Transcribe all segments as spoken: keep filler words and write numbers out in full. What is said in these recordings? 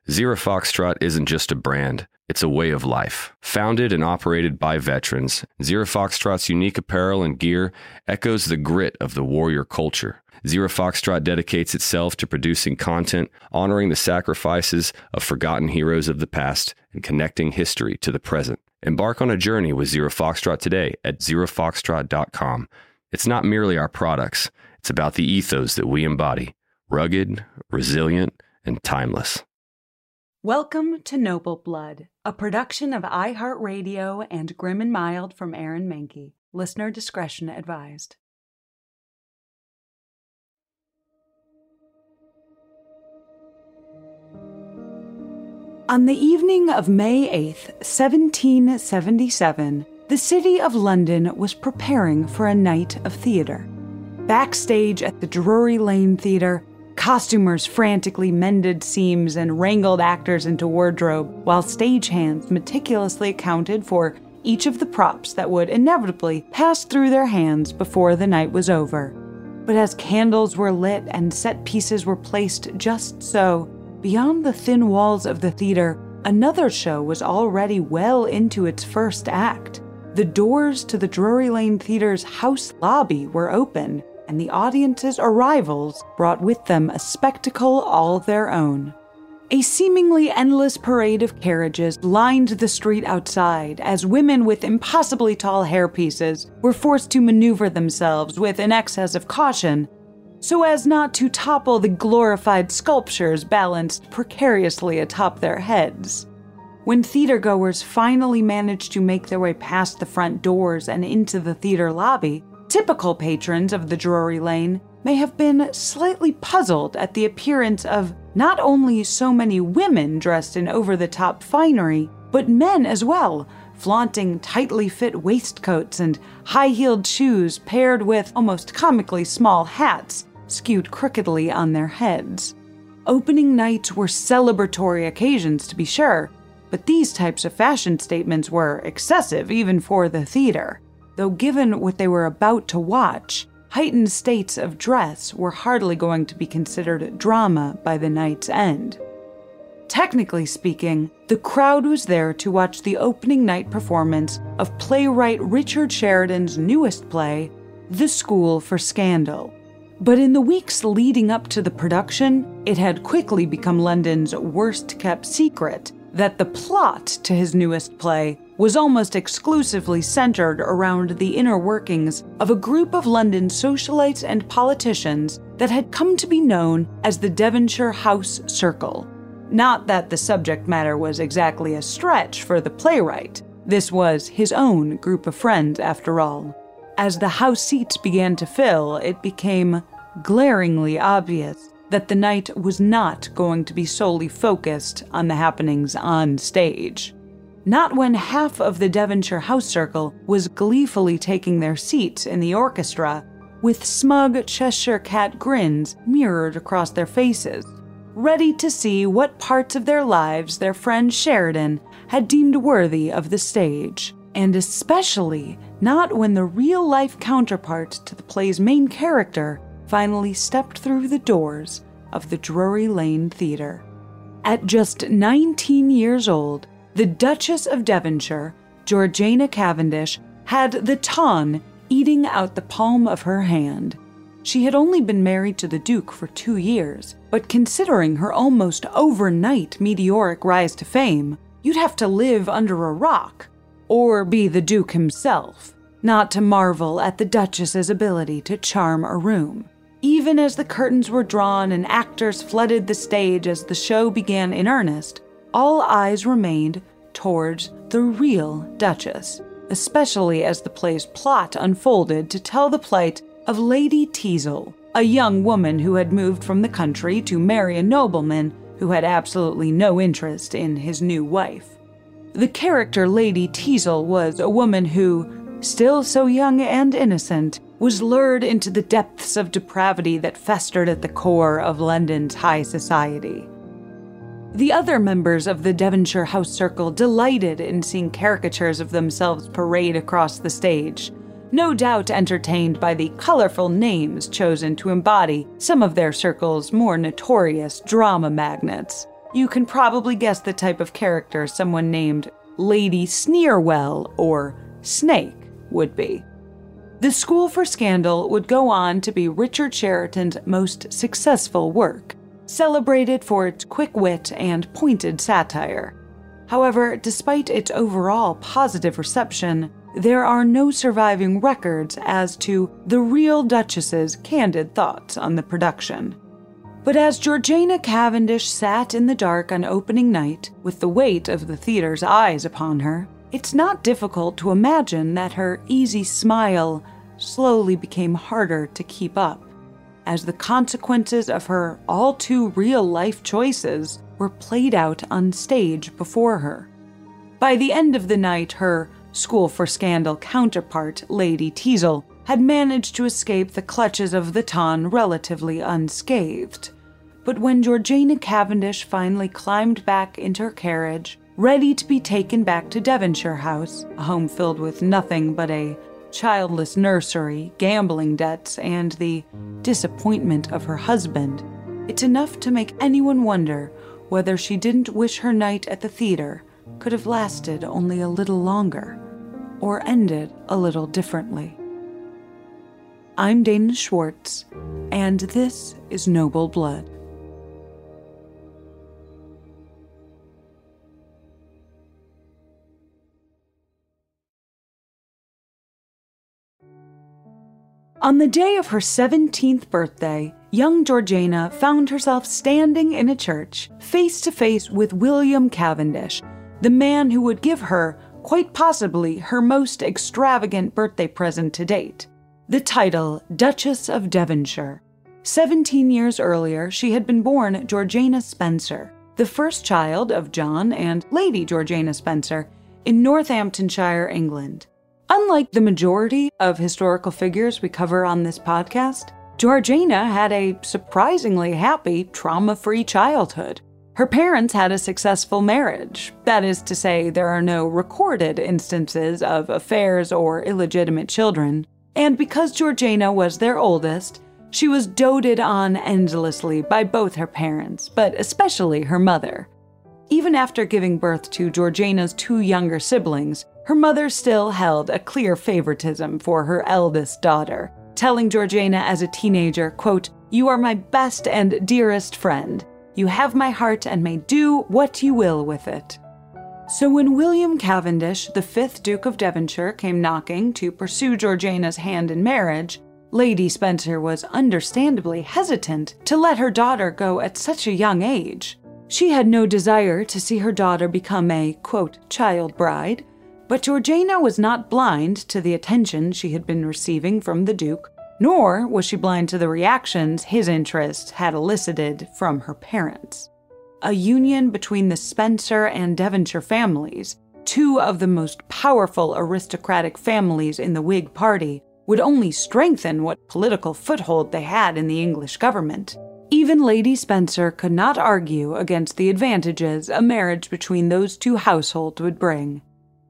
Zero Foxtrot isn't just a brand, it's a way of life. Founded and operated by veterans, Zero Foxtrot's unique apparel and gear echoes the grit of the warrior culture. Zero Foxtrot dedicates itself to producing content, honoring the sacrifices of forgotten heroes of the past, and connecting history to the present. Embark on a journey with Zero Foxtrot today at zero foxtrot dot com. It's not merely our products, it's about the ethos that we embody. Rugged, resilient, and timeless. Welcome to Noble Blood, a production of iHeartRadio and Grim and Mild from Aaron Mahnke. Listener discretion advised. On the evening of May eighth, seventeen seventy-seven, the city of London was preparing for a night of theater. Backstage at the Drury Lane Theatre, costumers frantically mended seams and wrangled actors into wardrobe, while stagehands meticulously accounted for each of the props that would inevitably pass through their hands before the night was over. But as candles were lit and set pieces were placed just so, beyond the thin walls of the theater, another show was already well into its first act. The doors to the Drury Lane Theatre's house lobby were open, and the audience's arrivals brought with them a spectacle all their own. A seemingly endless parade of carriages lined the street outside as women with impossibly tall hairpieces were forced to maneuver themselves with an excess of caution so as not to topple the glorified sculptures balanced precariously atop their heads. When theatergoers finally managed to make their way past the front doors and into the theater lobby, typical patrons of the Drury Lane may have been slightly puzzled at the appearance of not only so many women dressed in over-the-top finery, but men as well, flaunting tightly fit waistcoats and high-heeled shoes paired with almost comically small hats skewed crookedly on their heads. Opening nights were celebratory occasions, to be sure, but these types of fashion statements were excessive even for the theater. Though given what they were about to watch, heightened states of dress were hardly going to be considered drama by the night's end. Technically speaking, the crowd was there to watch the opening night performance of playwright Richard Sheridan's newest play, The School for Scandal. But in the weeks leading up to the production, it had quickly become London's worst-kept secret that the plot to his newest play was almost exclusively centered around the inner workings of a group of London socialites and politicians that had come to be known as the Devonshire House Circle. Not that the subject matter was exactly a stretch for the playwright. This was his own group of friends, after all. As the house seats began to fill, it became glaringly obvious that the night was not going to be solely focused on the happenings on stage. Not when half of the Devonshire House Circle was gleefully taking their seats in the orchestra, with smug Cheshire Cat grins mirrored across their faces, ready to see what parts of their lives their friend Sheridan had deemed worthy of the stage. And especially not when the real-life counterpart to the play's main character finally stepped through the doors of the Drury Lane Theatre. At just nineteen years old, the Duchess of Devonshire, Georgiana Cavendish, had the ton eating out the palm of her hand. She had only been married to the Duke for two years, but considering her almost overnight meteoric rise to fame, you'd have to live under a rock, or be the Duke himself, not to marvel at the Duchess's ability to charm a room. Even as the curtains were drawn and actors flooded the stage as the show began in earnest, all eyes remained towards the real Duchess, especially as the play's plot unfolded to tell the plight of Lady Teazle, a young woman who had moved from the country to marry a nobleman who had absolutely no interest in his new wife. The character Lady Teazle was a woman who, still so young and innocent, was lured into the depths of depravity that festered at the core of London's high society. The other members of the Devonshire House Circle delighted in seeing caricatures of themselves parade across the stage, no doubt entertained by the colorful names chosen to embody some of their circle's more notorious drama magnates. you can probably guess the type of character someone named Lady Sneerwell or Snake would be. The School for Scandal would go on to be Richard Sheraton's most successful work, celebrated for its quick wit and pointed satire. However, despite its overall positive reception, there are no surviving records as to the real Duchess's candid thoughts on the production. But as Georgiana Cavendish sat in the dark on opening night, with the weight of the theater's eyes upon her, it's not difficult to imagine that her easy smile slowly became harder to keep up, as the consequences of her all-too-real-life choices were played out on stage before her. By the end of the night, her School for Scandal counterpart, Lady Teazle, had managed to escape the clutches of the Ton relatively unscathed. But when Georgiana Cavendish finally climbed back into her carriage, ready to be taken back to Devonshire House, a home filled with nothing but a childless nursery, gambling debts, and the disappointment of her husband, it's enough to make anyone wonder whether she didn't wish her night at the theater could have lasted only a little longer, or ended a little differently. I'm Dana Schwartz, and this is Noble Blood. On the day of her seventeenth birthday, young Georgiana found herself standing in a church, face to face with William Cavendish, the man who would give her, quite possibly, her most extravagant birthday present to date, the title Duchess of Devonshire. Seventeen years earlier, she had been born Georgiana Spencer, the first child of John and Lady Georgiana Spencer, in Northamptonshire, England. Unlike the majority of historical figures we cover on this podcast, Georgiana had a surprisingly happy, trauma-free childhood. Her parents had a successful marriage. That is to say, there are no recorded instances of affairs or illegitimate children. And because Georgiana was their oldest, she was doted on endlessly by both her parents, but especially her mother. Even after giving birth to Georgiana's two younger siblings, her mother still held a clear favoritism for her eldest daughter, telling Georgiana as a teenager, quote, "You are my best and dearest friend. You have my heart and may do what you will with it." So when William Cavendish, the fifth Duke of Devonshire, came knocking to pursue Georgiana's hand in marriage, Lady Spencer was understandably hesitant to let her daughter go at such a young age. She had no desire to see her daughter become a, quote, child bride, but Georgiana was not blind to the attention she had been receiving from the Duke, nor was she blind to the reactions his interest had elicited from her parents. A union between the Spencer and Devonshire families, two of the most powerful aristocratic families in the Whig party, would only strengthen what political foothold they had in the English government. Even Lady Spencer could not argue against the advantages a marriage between those two households would bring.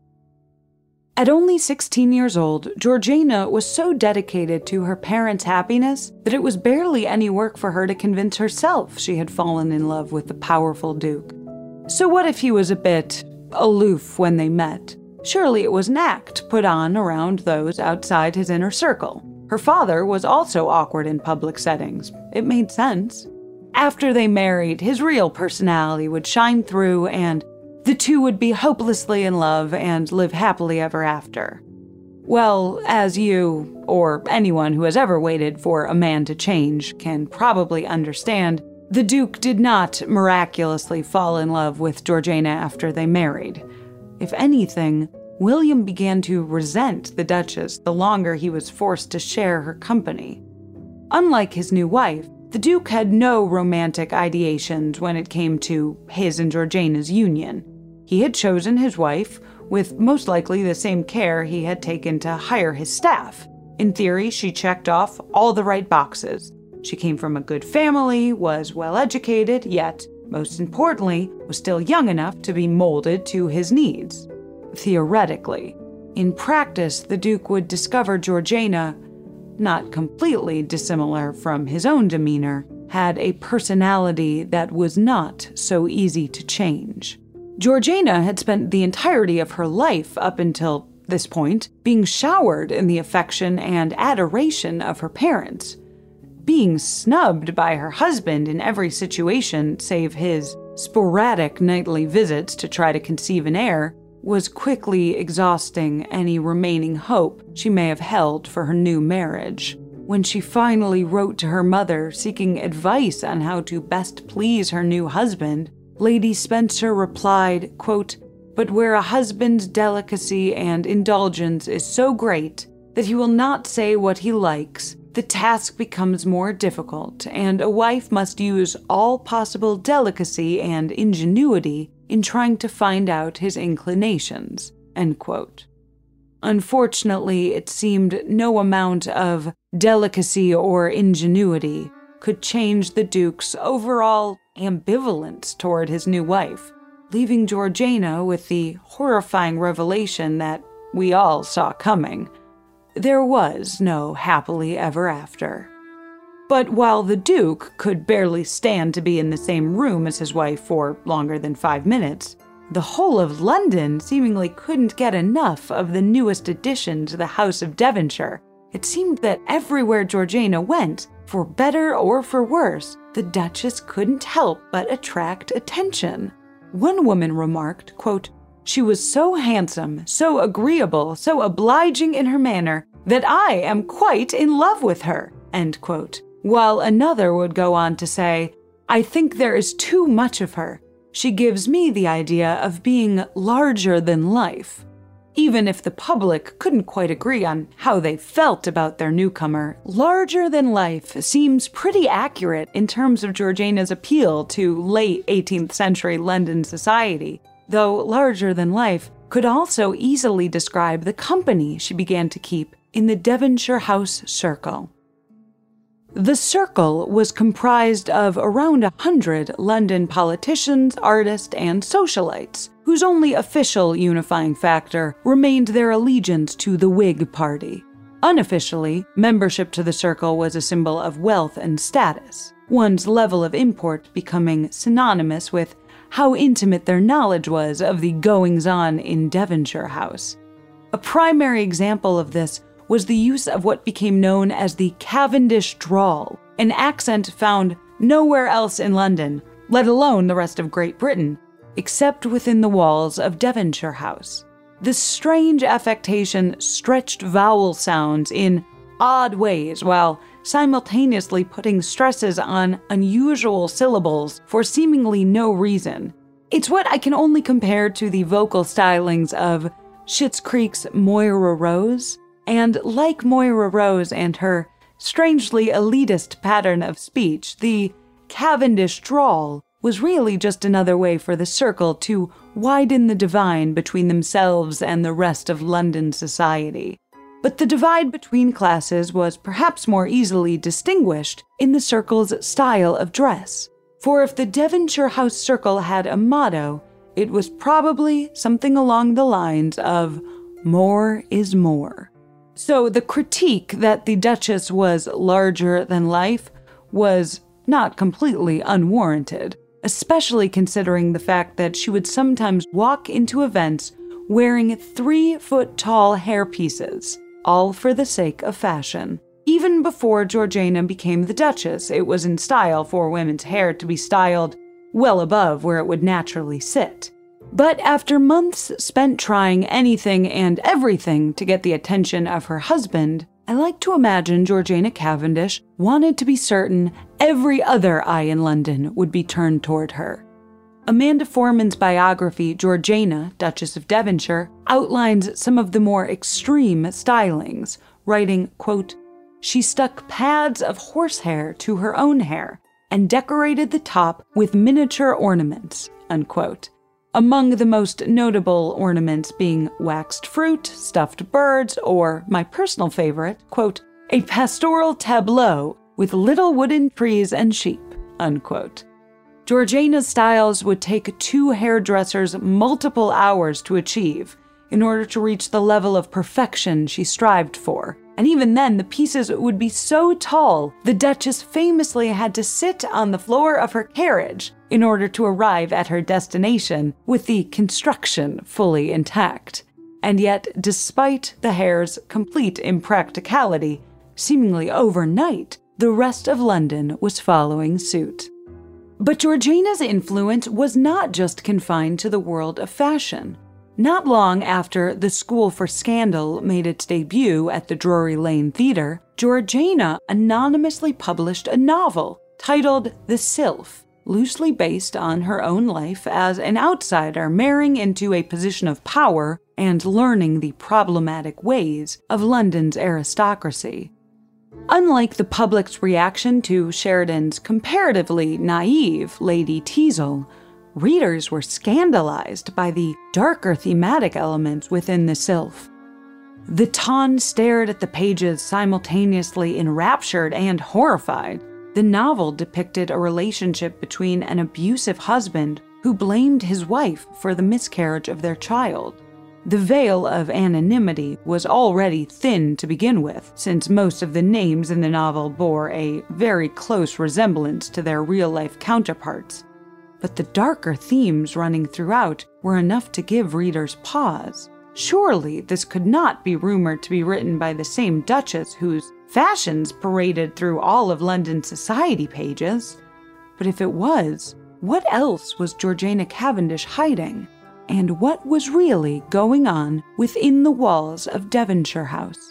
At only sixteen years old, Georgiana was so dedicated to her parents' happiness that it was barely any work for her to convince herself she had fallen in love with the powerful Duke. So what if he was a bit aloof when they met? Surely it was an act put on around those outside his inner circle. Her father was also awkward in public settings. It made sense. After they married, his real personality would shine through and the two would be hopelessly in love and live happily ever after. Well, as you, or anyone who has ever waited for a man to change, can probably understand, the Duke did not miraculously fall in love with Georgiana after they married. If anything, William began to resent the Duchess the longer he was forced to share her company. Unlike his new wife, the Duke had no romantic ideations when it came to his and Georgiana's union. He had chosen his wife with most likely the same care he had taken to hire his staff. In theory, she checked off all the right boxes. She came from a good family, was well-educated, yet, most importantly, was still young enough to be molded to his needs. Theoretically. In practice, the Duke would discover Georgiana, not completely dissimilar from his own demeanor, had a personality that was not so easy to change. Georgiana had spent the entirety of her life up until this point being showered in the affection and adoration of her parents. Being snubbed by her husband in every situation save his sporadic nightly visits to try to conceive an heir was quickly exhausting any remaining hope she may have held for her new marriage. When she finally wrote to her mother seeking advice on how to best please her new husband, Lady Spencer replied, quote, "But where a husband's delicacy and indulgence is so great that he will not say what he likes, the task becomes more difficult, and a wife must use all possible delicacy and ingenuity in trying to find out his inclinations," end quote. Unfortunately, it seemed no amount of delicacy or ingenuity could change the Duke's overall ambivalence toward his new wife, leaving Georgiana with the horrifying revelation that we all saw coming. There was no happily ever after. But while the Duke could barely stand to be in the same room as his wife for longer than five minutes, the whole of London seemingly couldn't get enough of the newest addition to the House of Devonshire. It seemed that everywhere Georgiana went, for better or for worse, the Duchess couldn't help but attract attention. One woman remarked, quote, "She was so handsome, so agreeable, so obliging in her manner, that I am quite in love with her," end quote. While another would go on to say, "I think there is too much of her. She gives me the idea of being larger than life." Even if the public couldn't quite agree on how they felt about their newcomer, larger than life seems pretty accurate in terms of Georgiana's appeal to late eighteenth century London society, though larger than life could also easily describe the company she began to keep in the Devonshire House circle. The circle was comprised of around a hundred London politicians, artists, and socialites, whose only official unifying factor remained their allegiance to the Whig Party. Unofficially, membership to the circle was a symbol of wealth and status, one's level of import becoming synonymous with how intimate their knowledge was of the goings-on in Devonshire House. A primary example of this was the use of what became known as the Cavendish drawl, an accent found nowhere else in London, let alone the rest of Great Britain, except within the walls of Devonshire House. This strange affectation stretched vowel sounds in odd ways while simultaneously putting stresses on unusual syllables for seemingly no reason. It's what I can only compare to the vocal stylings of Schitt's Creek's Moira Rose. And like Moira Rose and her strangely elitist pattern of speech, the Cavendish drawl was really just another way for the circle to widen the divide between themselves and the rest of London society. But the divide between classes was perhaps more easily distinguished in the circle's style of dress. For if the Devonshire House circle had a motto, it was probably something along the lines of "More is more." So the critique that the Duchess was larger than life was not completely unwarranted, especially considering the fact that she would sometimes walk into events wearing three-foot-tall hairpieces, all for the sake of fashion. Even before Georgiana became the Duchess, it was in style for women's hair to be styled well above where it would naturally sit. But after months spent trying anything and everything to get the attention of her husband, I like to imagine Georgiana Cavendish wanted to be certain every other eye in London would be turned toward her. Amanda Foreman's biography, Georgiana, Duchess of Devonshire, outlines some of the more extreme stylings, writing, quote, "She stuck pads of horsehair to her own hair and decorated the top with miniature ornaments," unquote. Among the most notable ornaments being waxed fruit, stuffed birds, or, my personal favorite, quote, "a pastoral tableau with little wooden trees and sheep," unquote. Georgiana's styles would take two hairdressers multiple hours to achieve in order to reach the level of perfection she strived for, And even then, the pieces would be so tall, the Duchess famously had to sit on the floor of her carriage in order to arrive at her destination with the construction fully intact. And yet, despite the hair's complete impracticality, seemingly overnight, the rest of London was following suit. But Georgiana's influence was not just confined to the world of fashion. Not long after The School for Scandal made its debut at the Drury Lane Theatre, Georgiana anonymously published a novel titled The Sylph, loosely based on her own life as an outsider marrying into a position of power and learning the problematic ways of London's aristocracy. Unlike the public's reaction to Sheridan's comparatively naive Lady Teazle, readers were scandalized by the darker thematic elements within the Sylph. The Ton stared at the pages simultaneously enraptured and horrified. The novel depicted a relationship between an abusive husband who blamed his wife for the miscarriage of their child. The veil of anonymity was already thin to begin with, since most of the names in the novel bore a very close resemblance to their real-life counterparts. But the darker themes running throughout were enough to give readers pause. Surely this could not be rumored to be written by the same Duchess whose fashions paraded through all of London's society pages. But if it was, what else was Georgiana Cavendish hiding? And what was really going on within the walls of Devonshire House?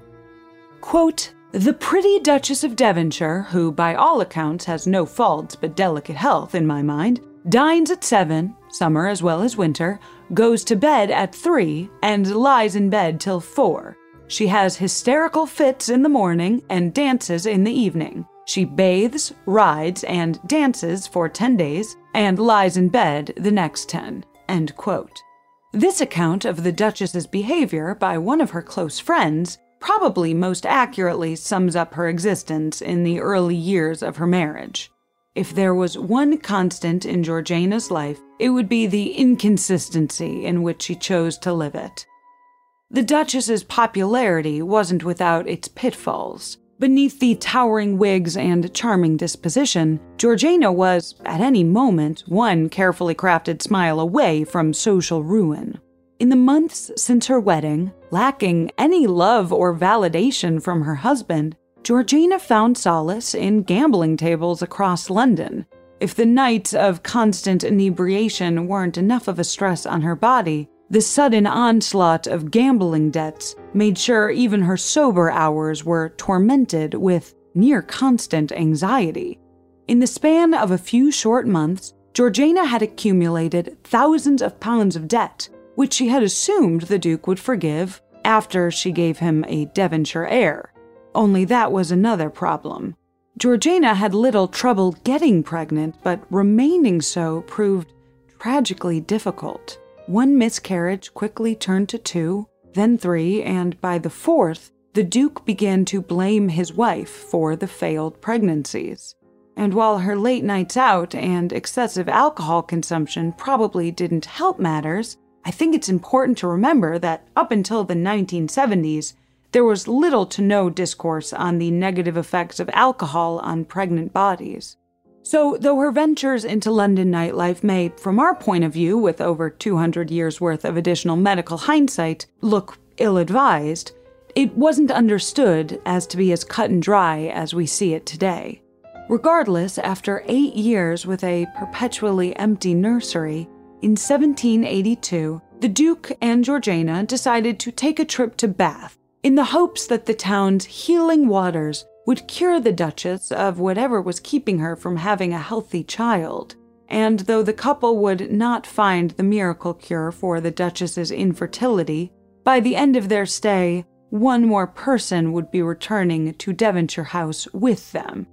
Quote, "The pretty Duchess of Devonshire, who by all accounts has no faults but delicate health in my mind, dines at seven, summer as well as winter, goes to bed at three, and lies in bed till four. She has hysterical fits in the morning and dances in the evening. She bathes, rides, and dances for ten days, and lies in bed the next ten." End quote. This account of the Duchess's behavior by one of her close friends probably most accurately sums up her existence in the early years of her marriage. If there was one constant in Georgiana's life, it would be the inconsistency in which she chose to live it. The Duchess's popularity wasn't without its pitfalls. Beneath the towering wigs and charming disposition, Georgiana was, at any moment, one carefully crafted smile away from social ruin. In the months since her wedding, lacking any love or validation from her husband, Georgiana found solace in gambling tables across London. If the nights of constant inebriation weren't enough of a stress on her body, the sudden onslaught of gambling debts made sure even her sober hours were tormented with near-constant anxiety. In the span of a few short months, Georgiana had accumulated thousands of pounds of debt, which she had assumed the Duke would forgive after she gave him a Devonshire heir. Only that was another problem. Georgiana had little trouble getting pregnant, but remaining so proved tragically difficult. One miscarriage quickly turned to two, then three, and by the fourth, the Duke began to blame his wife for the failed pregnancies. And while her late nights out and excessive alcohol consumption probably didn't help matters, I think it's important to remember that up until the nineteen seventies, there was little to no discourse on the negative effects of alcohol on pregnant bodies. So, though her ventures into London nightlife may, from our point of view, with over two hundred years worth of additional medical hindsight, look ill-advised, it wasn't understood as to be as cut and dry as we see it today. Regardless, after eight years with a perpetually empty nursery, in seventeen eighty-two, the Duke and Georgiana decided to take a trip to Bath, in the hopes that the town's healing waters would cure the Duchess of whatever was keeping her from having a healthy child. And though the couple would not find the miracle cure for the Duchess's infertility, by the end of their stay, one more person would be returning to Devonshire House with them.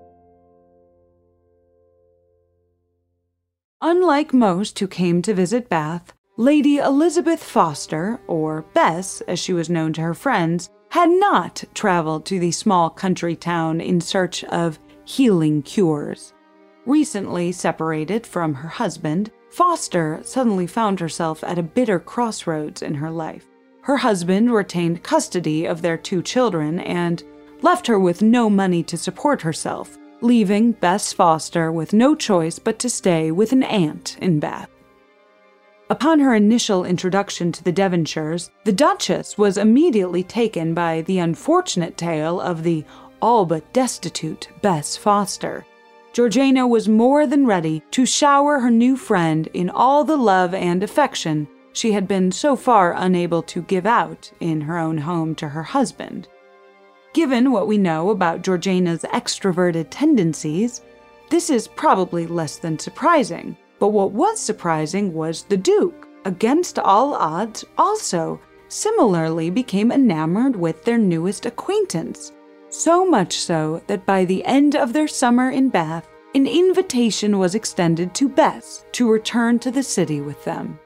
Unlike most who came to visit Bath, Lady Elizabeth Foster, or Bess as she was known to her friends, had not traveled to the small country town in search of healing cures. Recently separated from her husband, Foster suddenly found herself at a bitter crossroads in her life. her husband retained custody of their two children and left her with no money to support herself, leaving Bess Foster with no choice but to stay with an aunt in Bath. Upon her initial introduction to the Devonshires, the Duchess was immediately taken by the unfortunate tale of the all but destitute Bess Foster. Georgiana was more than ready to shower her new friend in all the love and affection she had been so far unable to give out in her own home to her husband. Given what we know about Georgiana's extroverted tendencies, this is probably less than surprising. But what was surprising was the Duke, against all odds, also similarly became enamored with their newest acquaintance. So much so that by the end of their summer in Bath, an invitation was extended to Bess to return to the city with them.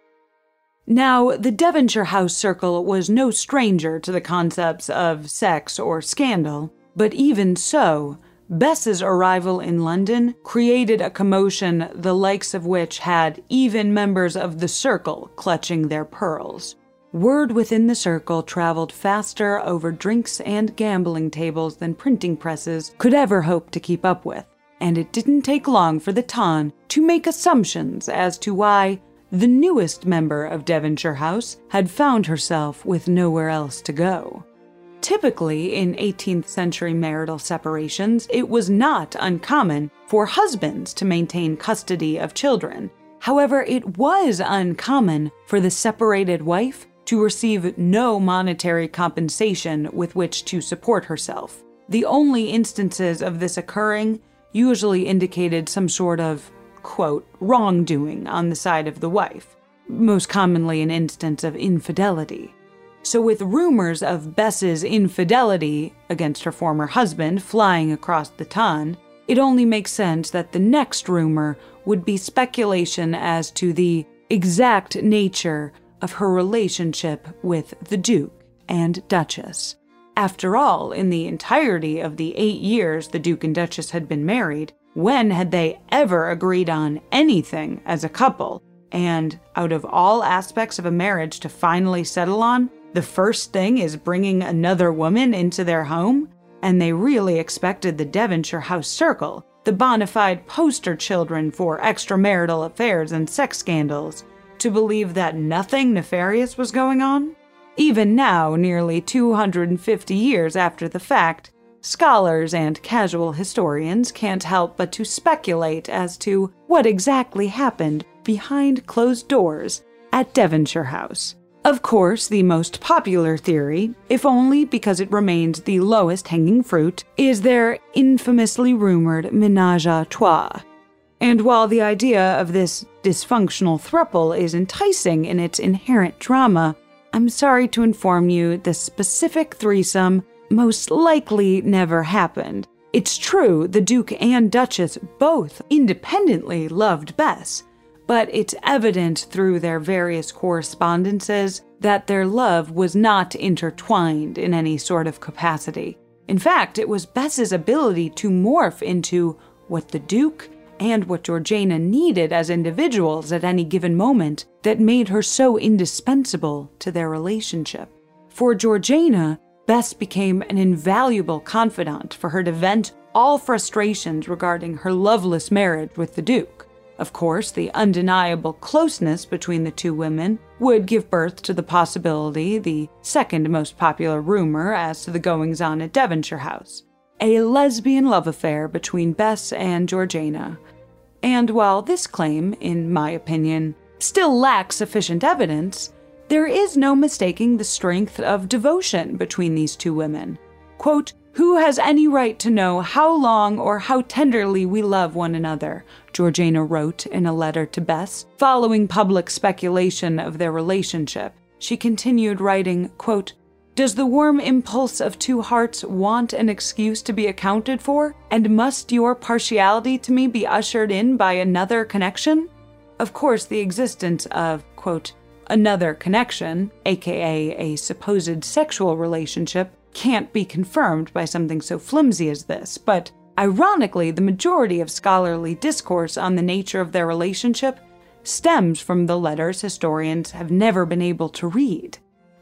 Now, the Devonshire House circle was no stranger to the concepts of sex or scandal, but even so, Bess's arrival in London created a commotion the likes of which had even members of the circle clutching their pearls. Word within the circle traveled faster over drinks and gambling tables than printing presses could ever hope to keep up with, and it didn't take long for the Ton to make assumptions as to why the newest member of Devonshire House had found herself with nowhere else to go. Typically, in eighteenth century marital separations, it was not uncommon for husbands to maintain custody of children. However, it was uncommon for the separated wife to receive no monetary compensation with which to support herself. The only instances of this occurring usually indicated some sort of, quote, wrongdoing on the side of the wife, most commonly an instance of infidelity. So with rumors of Bess's infidelity against her former husband flying across the Ton, it only makes sense that the next rumor would be speculation as to the exact nature of her relationship with the Duke and Duchess. After all, in the entirety of the eight years the Duke and Duchess had been married, when had they ever agreed on anything as a couple? And out of all aspects of a marriage to finally settle on, the first thing is bringing another woman into their home? And they really expected the Devonshire House circle, the bona fide poster children for extramarital affairs and sex scandals, to believe that nothing nefarious was going on? Even now, nearly two hundred fifty years after the fact, scholars and casual historians can't help but to speculate as to what exactly happened behind closed doors at Devonshire House. Of course, the most popular theory, if only because it remains the lowest hanging fruit, is their infamously rumored ménage à trois. And while the idea of this dysfunctional throuple is enticing in its inherent drama, I'm sorry to inform you the specific threesome most likely never happened. It's true the Duke and Duchess both independently loved Bess, but it's evident through their various correspondences that their love was not intertwined in any sort of capacity. In fact, it was Bess's ability to morph into what the Duke and what Georgiana needed as individuals at any given moment that made her so indispensable to their relationship. For Georgiana, Bess became an invaluable confidant for her to vent all frustrations regarding her loveless marriage with the Duke. Of course, the undeniable closeness between the two women would give birth to the possibility, the second most popular rumor as to the goings-on at Devonshire House, a lesbian love affair between Bess and Georgiana. And while this claim, in my opinion, still lacks sufficient evidence, there is no mistaking the strength of devotion between these two women. Quote, "Who has any right to know how long or how tenderly we love one another?" Georgiana wrote in a letter to Bess, following public speculation of their relationship. She continued writing, quote, "Does the warm impulse of two hearts want an excuse to be accounted for? And must your partiality to me be ushered in by another connection?" Of course, the existence of, quote, another connection, aka a supposed sexual relationship, can't be confirmed by something so flimsy as this, but ironically, the majority of scholarly discourse on the nature of their relationship stems from the letters historians have never been able to read.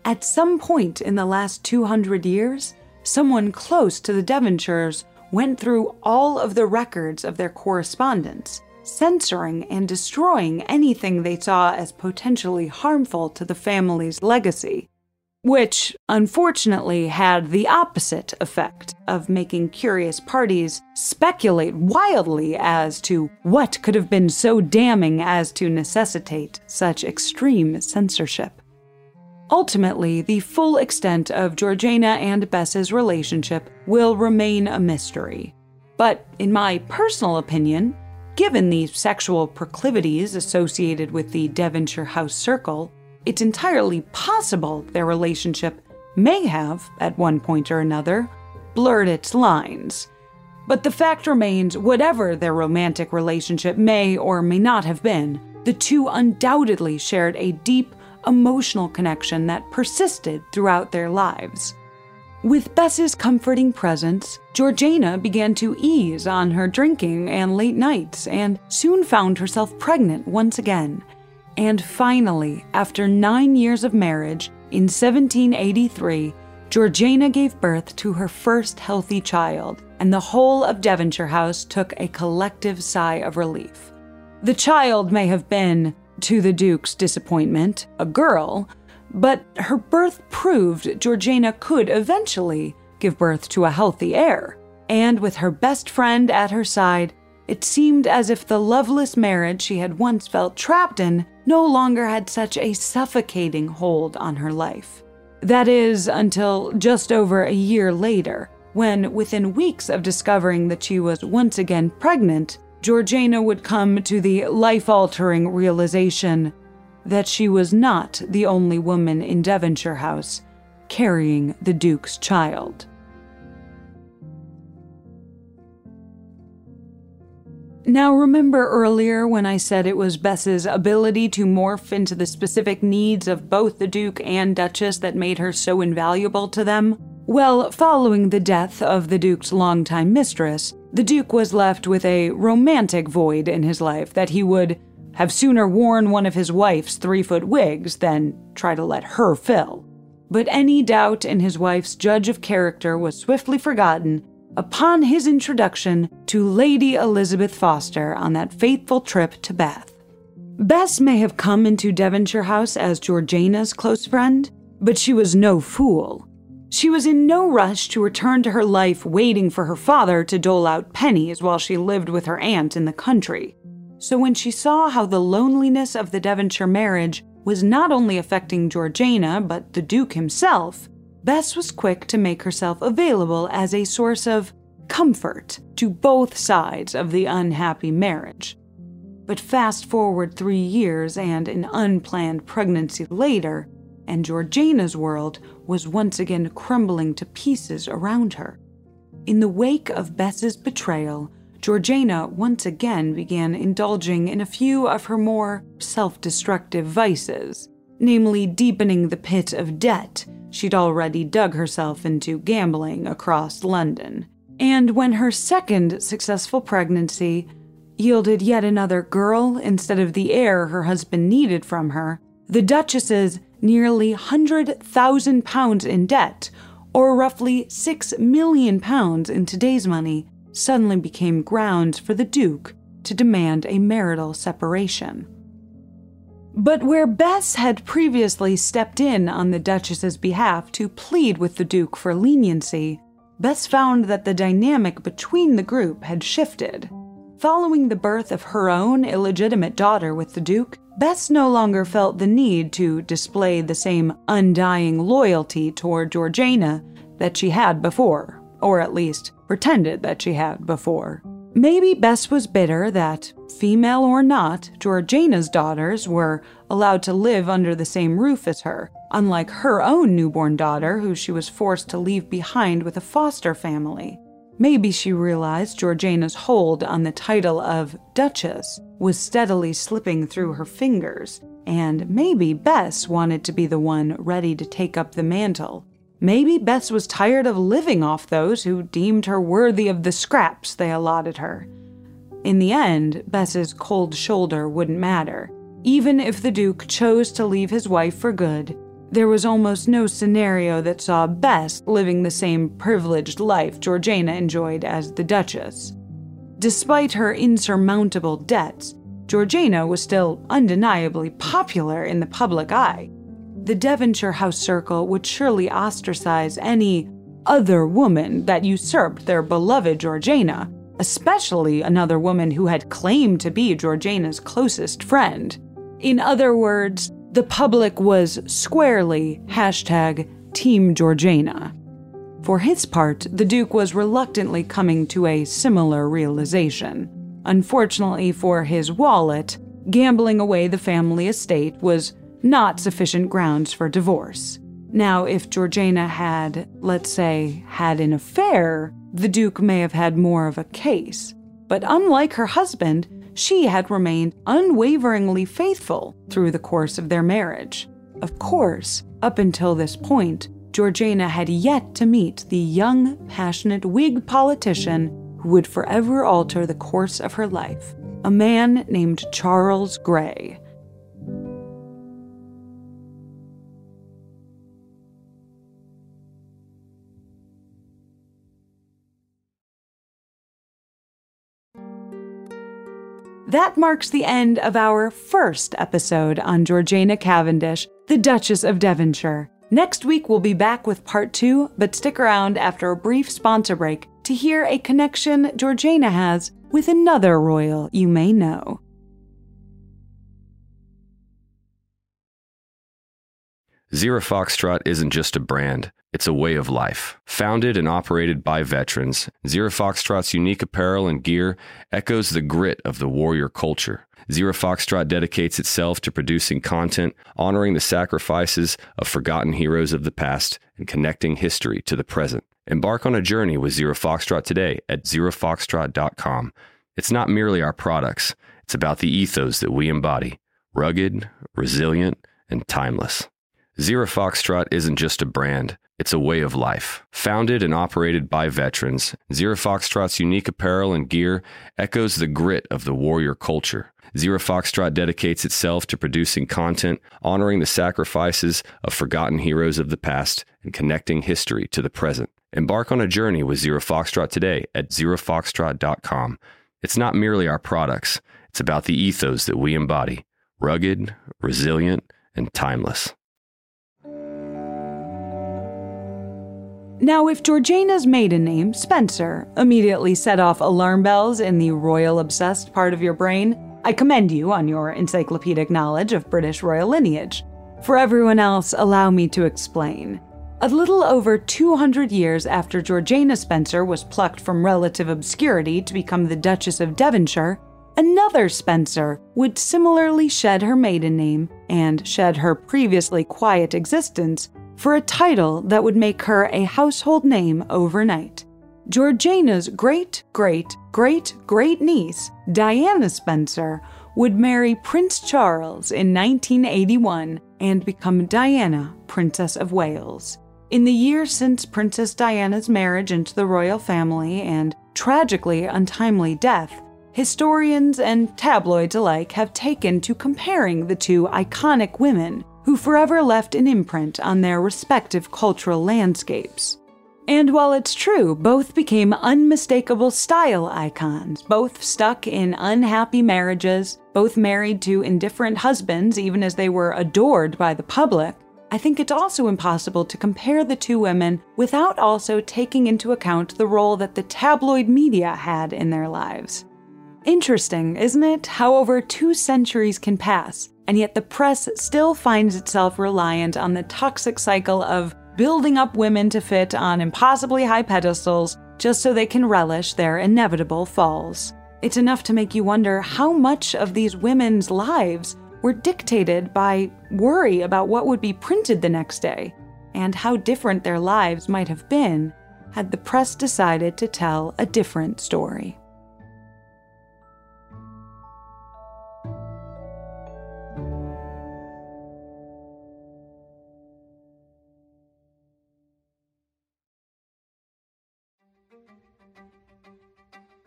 At some point in the last two hundred years, someone close to the Devonshires went through all of the records of their correspondence, censoring and destroying anything they saw as potentially harmful to the family's legacy, which, unfortunately, had the opposite effect of making curious parties speculate wildly as to what could have been so damning as to necessitate such extreme censorship. Ultimately, the full extent of Georgina and Bess's relationship will remain a mystery. But in my personal opinion, given the sexual proclivities associated with the Devonshire house circle, it's entirely possible their relationship may have, at one point or another, blurred its lines. But the fact remains, whatever their romantic relationship may or may not have been, the two undoubtedly shared a deep, emotional connection that persisted throughout their lives. With Bess's comforting presence, Georgina began to ease on her drinking and late nights and soon found herself pregnant once again. And finally, after nine years of marriage, in seventeen eighty-three, Georgina gave birth to her first healthy child, and the whole of Devonshire House took a collective sigh of relief. The child may have been, to the Duke's disappointment, a girl, but her birth proved Georgina could eventually give birth to a healthy heir, and with her best friend at her side, it seemed as if the loveless marriage she had once felt trapped in no longer had such a suffocating hold on her life. That is, until just over a year later, when, within weeks of discovering that she was once again pregnant, Georgina would come to the life-altering realization that she was not the only woman in Devonshire House carrying the Duke's child. Now, remember earlier when I said it was Bess's ability to morph into the specific needs of both the Duke and Duchess that made her so invaluable to them? Well, following the death of the Duke's longtime mistress, the Duke was left with a romantic void in his life that he would have sooner worn one of his wife's three-foot wigs than try to let her fill. But any doubt in his wife's judge of character was swiftly forgotten upon his introduction to Lady Elizabeth Foster on that fateful trip to Bath. Bess may have come into Devonshire House as Georgina's close friend, but she was no fool. She was in no rush to return to her life waiting for her father to dole out pennies while she lived with her aunt in the country. So when she saw how the loneliness of the Devonshire marriage was not only affecting Georgina, but the Duke himself, Bess was quick to make herself available as a source of comfort to both sides of the unhappy marriage. But fast forward three years and an unplanned pregnancy later, and Georgina's world was once again crumbling to pieces around her. In the wake of Bess's betrayal, Georgina once again began indulging in a few of her more self-destructive vices, namely deepening the pit of debt she'd already dug herself into gambling across London. And when her second successful pregnancy yielded yet another girl instead of the heir her husband needed from her, the Duchess's nearly one hundred thousand pounds in debt, or roughly six million pounds in today's money, suddenly became grounds for the Duke to demand a marital separation. But where Bess had previously stepped in on the Duchess's behalf to plead with the Duke for leniency, Bess found that the dynamic between the group had shifted. Following the birth of her own illegitimate daughter with the Duke, Bess no longer felt the need to display the same undying loyalty toward Georgina that she had before, or at least pretended that she had before. Maybe Bess was bitter that, female or not, Georgina's daughters were allowed to live under the same roof as her, unlike her own newborn daughter, who she was forced to leave behind with a foster family. Maybe she realized Georgina's hold on the title of Duchess was steadily slipping through her fingers, and maybe Bess wanted to be the one ready to take up the mantle. Maybe Bess was tired of living off those who deemed her worthy of the scraps they allotted her. In the end, Bess's cold shoulder wouldn't matter. Even if the Duke chose to leave his wife for good, There was almost no scenario that saw Bess living the same privileged life Georgiana enjoyed as the Duchess. Despite her insurmountable debts, Georgiana was still undeniably popular in the public eye. The Devonshire house circle would surely ostracize any other woman that usurped their beloved Georgiana, especially another woman who had claimed to be Georgiana's closest friend. In other words, the public was squarely hashtag Team Georgiana. For his part, the Duke was reluctantly coming to a similar realization. Unfortunately for his wallet, gambling away the family estate was not sufficient grounds for divorce. Now, if Georgiana had, let's say, had an affair, the Duke may have had more of a case. But unlike her husband, she had remained unwaveringly faithful through the course of their marriage. Of course, up until this point, Georgiana had yet to meet the young, passionate Whig politician who would forever alter the course of her life, a man named Charles Grey. That marks the end of our first episode on Georgiana Cavendish, the Duchess of Devonshire. Next week, we'll be back with part two, but stick around after a brief sponsor break to hear a connection Georgiana has with another royal you may know. Zero Foxtrot isn't just a brand, it's a way of life. Founded and operated by veterans, Zero Foxtrot's unique apparel and gear echoes the grit of the warrior culture. Zero Foxtrot dedicates itself to producing content, honoring the sacrifices of forgotten heroes of the past, and connecting history to the present. Embark on a journey with Zero Foxtrot today at zero foxtrot dot com. It's not merely our products, it's about the ethos that we embody. Rugged, resilient, and timeless. Zero Foxtrot isn't just a brand, it's a way of life. Founded and operated by veterans, Zero Foxtrot's unique apparel and gear echoes the grit of the warrior culture. Zero Foxtrot dedicates itself to producing content, honoring the sacrifices of forgotten heroes of the past, and connecting history to the present. Embark on a journey with Zero Foxtrot today at zero foxtrot dot com. It's not merely our products, it's about the ethos that we embody. Rugged, resilient, and timeless. Now, if Georgiana's maiden name, Spencer, immediately set off alarm bells in the royal-obsessed part of your brain, I commend you on your encyclopedic knowledge of British royal lineage. For everyone else, allow me to explain. A little over two hundred years after Georgiana Spencer was plucked from relative obscurity to become the Duchess of Devonshire, another Spencer would similarly shed her maiden name and shed her previously quiet existence for a title that would make her a household name overnight. Georgiana's great-great-great-great-niece, Diana Spencer, would marry Prince Charles in nineteen eighty-one and become Diana, Princess of Wales. In the years since Princess Diana's marriage into the royal family and tragically untimely death, historians and tabloids alike have taken to comparing the two iconic women who forever left an imprint on their respective cultural landscapes. And while it's true, both became unmistakable style icons, both stuck in unhappy marriages, both married to indifferent husbands even as they were adored by the public, I think it's also impossible to compare the two women without also taking into account the role that the tabloid media had in their lives. Interesting, isn't it, how over two centuries can pass, and yet the press still finds itself reliant on the toxic cycle of building up women to fit on impossibly high pedestals just so they can relish their inevitable falls. It's enough to make you wonder how much of these women's lives were dictated by worry about what would be printed the next day, and how different their lives might have been had the press decided to tell a different story.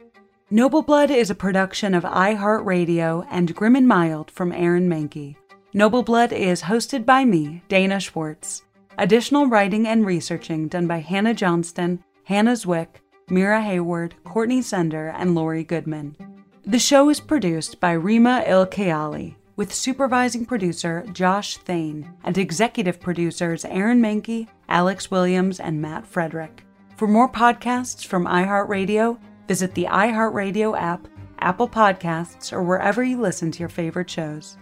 Noble Blood is a production of iHeartRadio and Grim and Mild from Aaron Mahnke. Noble Blood is hosted by me, Dana Schwartz. Additional writing and researching done by Hannah Johnston, Hannah Zwick, Mira Hayward, Courtney Sender, and Lori Goodman. The show is produced by Rima Il-Kayali, with supervising producer Josh Thane and executive producers Aaron Mankey, Alex Williams, and Matt Frederick. For more podcasts from iHeartRadio, visit the iHeartRadio app, Apple Podcasts, or wherever you listen to your favorite shows.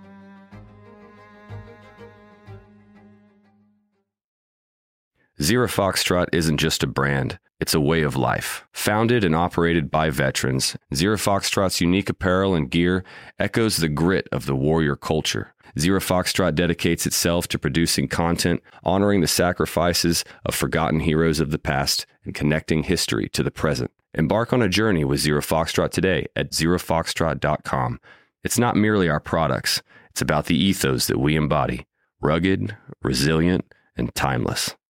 Zero Foxtrot isn't just a brand, it's a way of life. Founded and operated by veterans, Zero Foxtrot's unique apparel and gear echoes the grit of the warrior culture. Zero Foxtrot dedicates itself to producing content, honoring the sacrifices of forgotten heroes of the past, and connecting history to the present. Embark on a journey with Zero Foxtrot today at zero foxtrot dot com. It's not merely our products, it's about the ethos that we embody. Rugged, resilient, and timeless.